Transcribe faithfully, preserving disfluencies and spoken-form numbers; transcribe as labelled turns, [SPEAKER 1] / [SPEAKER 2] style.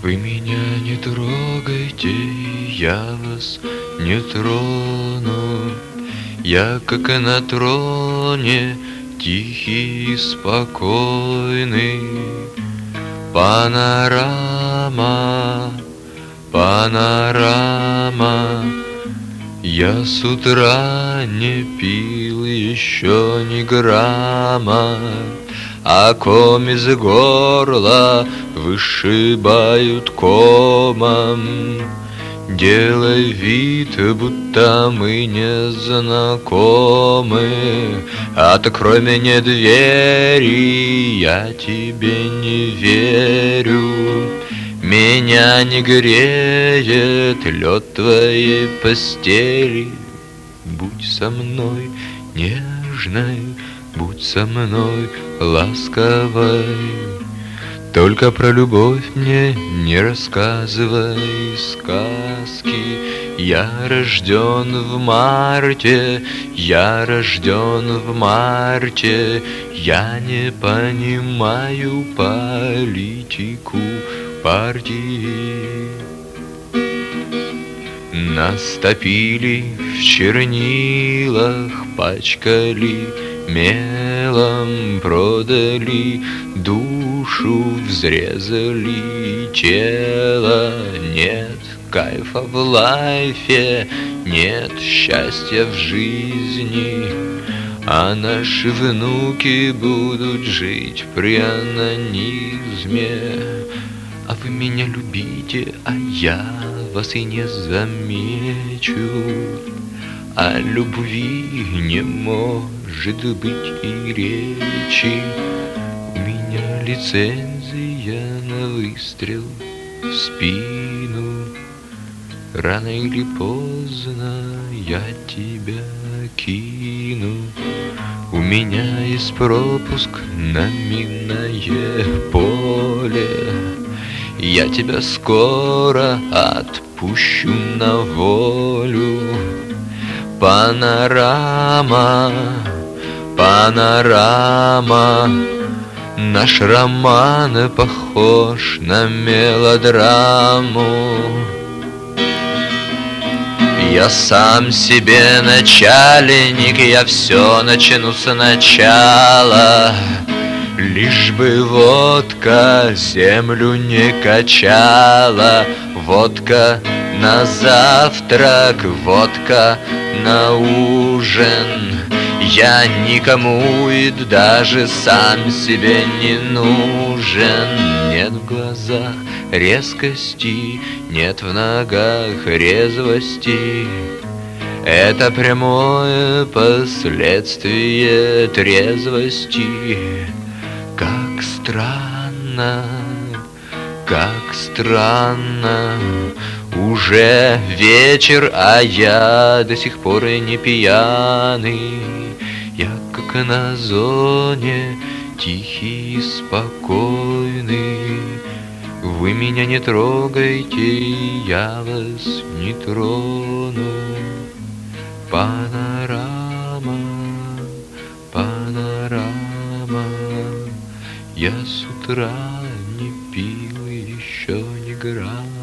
[SPEAKER 1] Вы меня не трогайте, я вас не трону. Я как на троне, тихий и спокойный. Панорама, панорама. Я с утра не пил еще ни грамма, а ком из горла вышибают комом. Делай вид, будто мы не знакомы, открой мне двери, я тебе не верю. Меня не греет лед твоей постели. Будь со мной нежной, будь со мной ласковой. Только про любовь мне не рассказывай сказки. Я рожден в марте, я рожден в марте. Я не понимаю политику партии. Нас топили в чернилах, пачкали мелом, продали душу, взрезали тело. Нет кайфа в лайфе, нет счастья в жизни, а наши внуки будут жить при анонизме. А вы меня любите, а я вас и не замечу. О любви не может быть и речи. У меня лицензия на выстрел в спину. Рано или поздно я тебя кину. У меня есть пропуск на минное поле. Я тебя скоро отпущу на волю. Панорама, панорама. Наш роман похож на мелодраму. Я сам себе начальник, я все начну сначала. Лишь бы водка землю не качала. Водка на завтрак, водка на ужин. Я никому и даже сам себе не нужен. Нет в глазах резкости, нет в ногах резвости. Это прямое последствие трезвости. Как странно, как странно. Уже вечер, а я до сих пор и не пьяный. Я как на зоне, тихий и спокойный. Вы меня не трогайте, я вас не трону. Панорама, панорама. Я с утра не пил еще ни грамма.